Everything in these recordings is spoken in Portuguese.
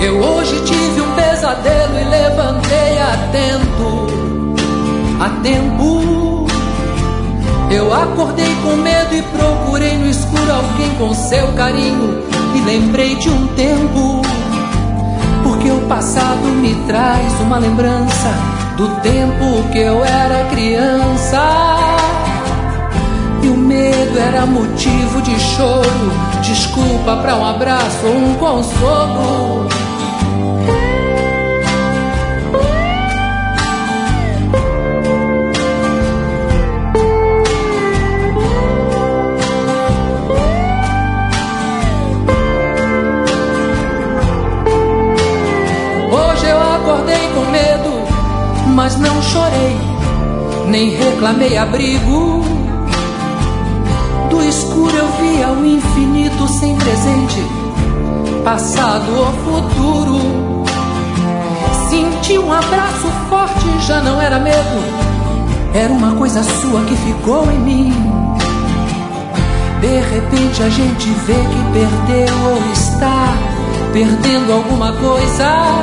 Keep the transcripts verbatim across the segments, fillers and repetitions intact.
Eu hoje tive um pesadelo e levantei atento, a tempo. Eu acordei com medo e procurei no escuro alguém com seu carinho. E lembrei de um tempo, porque o passado me traz uma lembrança do tempo que eu era criança. E o medo era motivo de choro, desculpa pra um abraço ou um consolo. Hoje eu acordei com medo, mas não chorei, nem reclamei abrigo. Do escuro eu via o infinito sem presente, passado ou futuro. Senti um abraço forte, já não era medo, era uma coisa sua que ficou em mim. De repente a gente vê que perdeu ou está perdendo alguma coisa,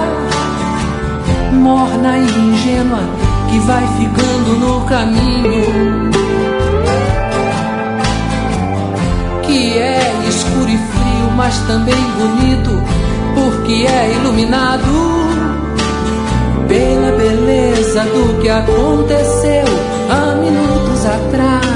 morna e ingênua, que vai ficando no caminho. Que é escuro e frio, mas também bonito, porque é iluminado pela beleza do que aconteceu há minutos atrás.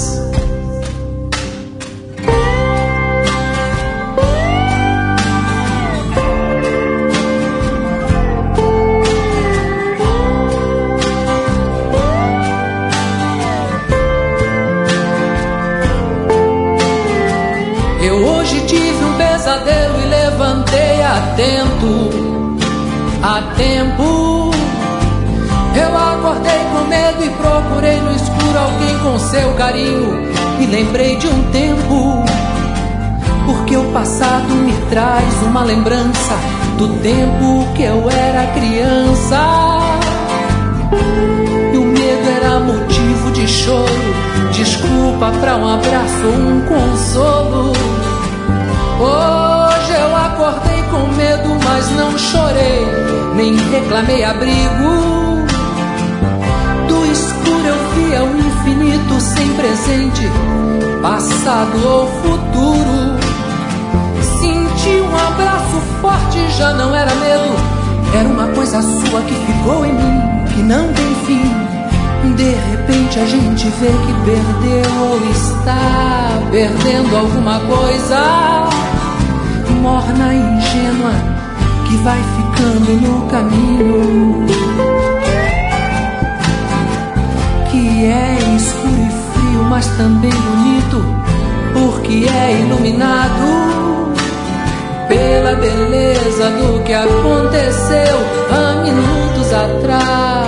Eu hoje tive um pesadelo e levantei atento, a tempo. Eu acordei com medo e procurei no escuro alguém com seu carinho. E lembrei de um tempo, porque o passado me traz uma lembrança do tempo que eu era criança. E o medo era motivo de choro, desculpa pra um abraço ou um consolo. Hoje eu acordei com medo, mas não chorei, nem reclamei abrigo. Do escuro eu via o infinito sem presente, passado ou futuro. Senti um abraço forte, já não era medo, era uma coisa sua que ficou em mim, que não tem fim. De repente a gente vê que perdeu ou está perdendo alguma coisa, morna e ingênua, que vai ficando no caminho. Que é escuro e frio, mas também bonito, porque é iluminado pela beleza do que aconteceu há minutos atrás.